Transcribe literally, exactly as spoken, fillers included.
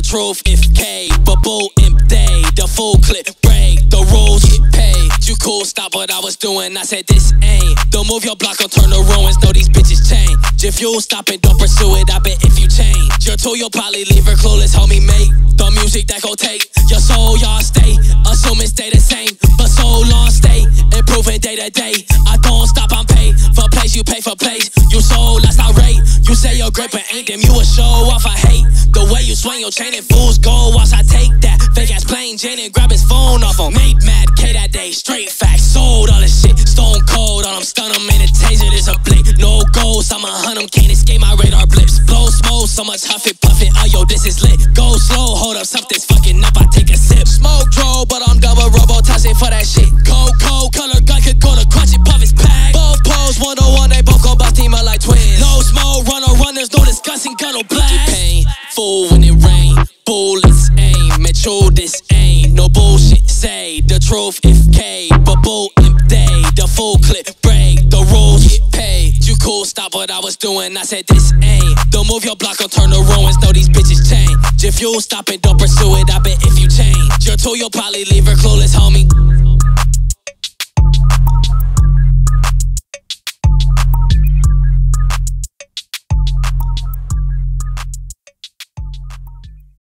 truth if capable and they the full clip break the rules get paid. You cool, stop what I was doing. I said this ain't. Don't move your block, don't turn the ruins. Know these bitches change. If you stop it, don't pursue it. I bet if you change your tool, you'll probably leave her clueless. Homie, make the music that gon' take your soul, y'all stay. Assuming stay the same, but so long stay improving day to day. I don't stop, I'm paid for place. You pay for place. You sold, that's not rate. You say you're great, but ain't them. You a show off. I hate the way you swing your chain and fools go. Watch I take that fake ass plain Jane and grab his phone off him. Made mad K that day, straight facts, sold all this shit. Stone cold on him, stun him in a taser. There's a blade, no ghost. I'ma hunt him, can't escape my radar blips. Blow smoke, so much huff it, puff it. Oh yo, this is lit. Go slow, hold up, something's fucking up. I take a sip. Smoke draw, but I'm double robo touching for that shit. Cold, cold, color gun could go to crunch it, puff his pack. Both pose, one on one, they both gon' bust team up like twins. No smoke, run or run, there's no discussing, gun or blast. Pain, full when it rain, bullets aim, mature this ain't no bullshit. Say the truth if capable and they the full clip break the rules get paid. You cool, stop what I was doing. I said this ain't. Don't move your block, don't turn the ruins. Know these bitches change. If you stop it, don't pursue it. I bet if you change your tool, you'll probably leave her clueless, homie.